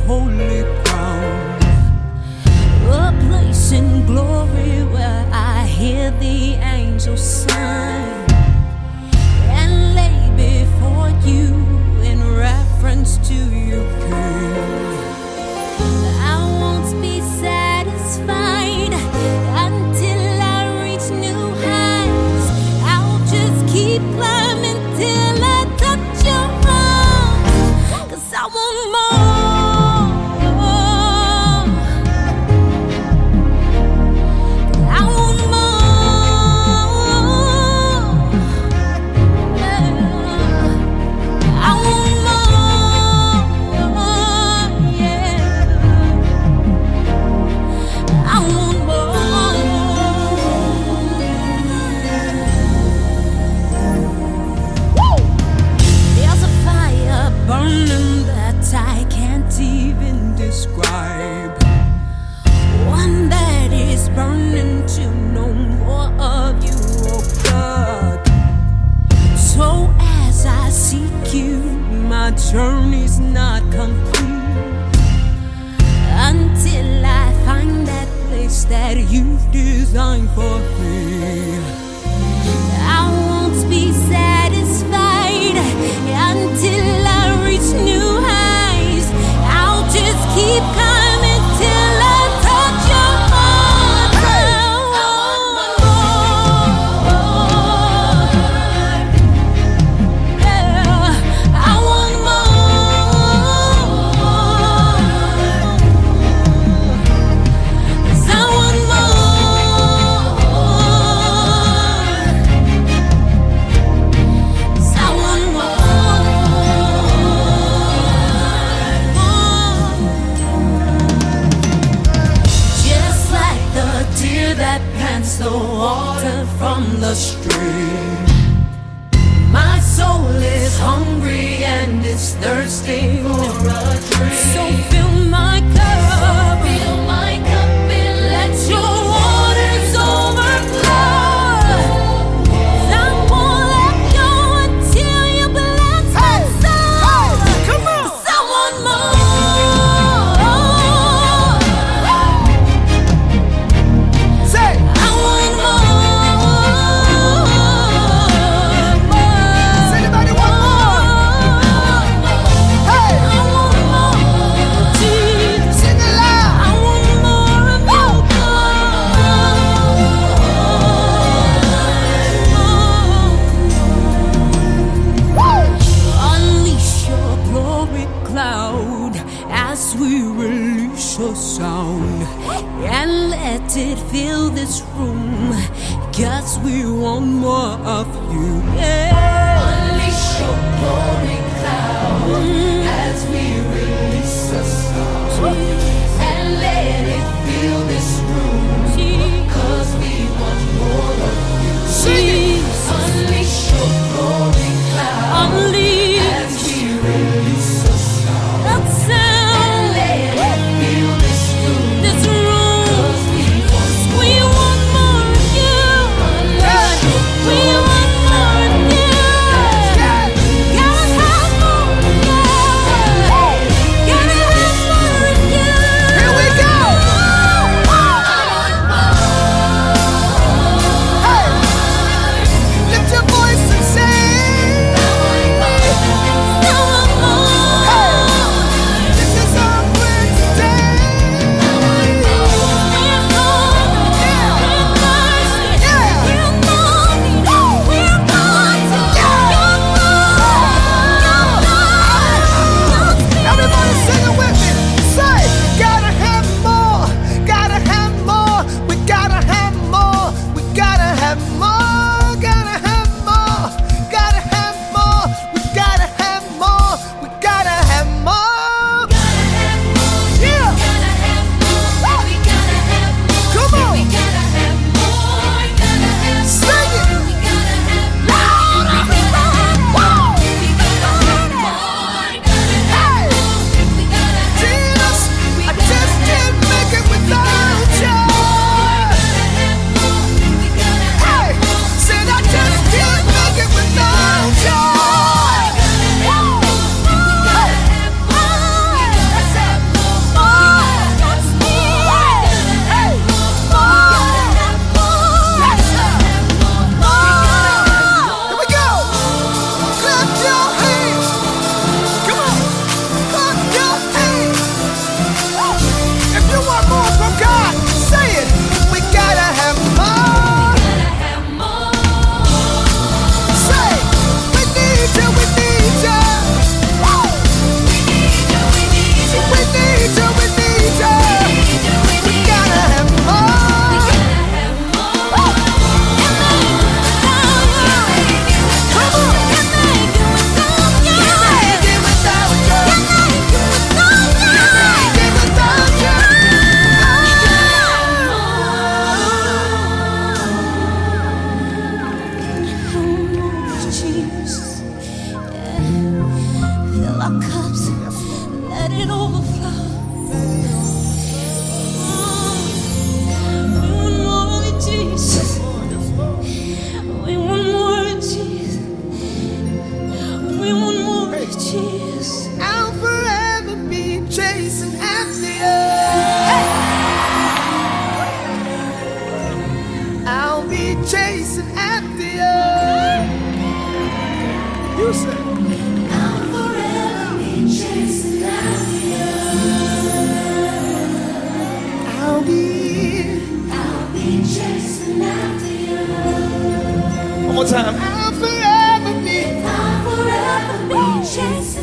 holy crown, a place in glory where I hear the angels sing and lay before you in reference to you, King. I won't be satisfied until I reach new heights. I'll just keep climbing till I touch your arms, 'cause I want more. I can't even describe, one that is burning to know more of you, oh God. So as I seek you, my journey's not complete until I find that place that you've designed for me. I won't be satisfied until I reach new heights. I'll just keep climbing till I touch your heart. Yeah, I want more. 'Cause I want more. 'Cause I want more. Just like the deer that pants the water from the stream, my soul is hungry and it's thirsty for a drink. So fill my cup, and let your waters overflow. 'Cause I won't let go until you bless my soul. 'Cause I want more. I want more. Anybody want more? Hey! I want more, Jesus. Sing it loud! I want more of you, God. Unleash your glory cloud as we release your sound, and let it fill this room, 'cause we want more of you. Yeah. Unleash your glory cloud as we release your sound, and let it fill this room, 'cause we want more of you. Unleash your glory cloud as we release your sound, and let it fill this room, 'cause we want more of you. We want more of you. Gotta have more of you. Gotta have more of you. Here we go! chasing after you. You say, I'll forever be chasing after you. I'll be chasing after you. one more time. I'll forever be chasing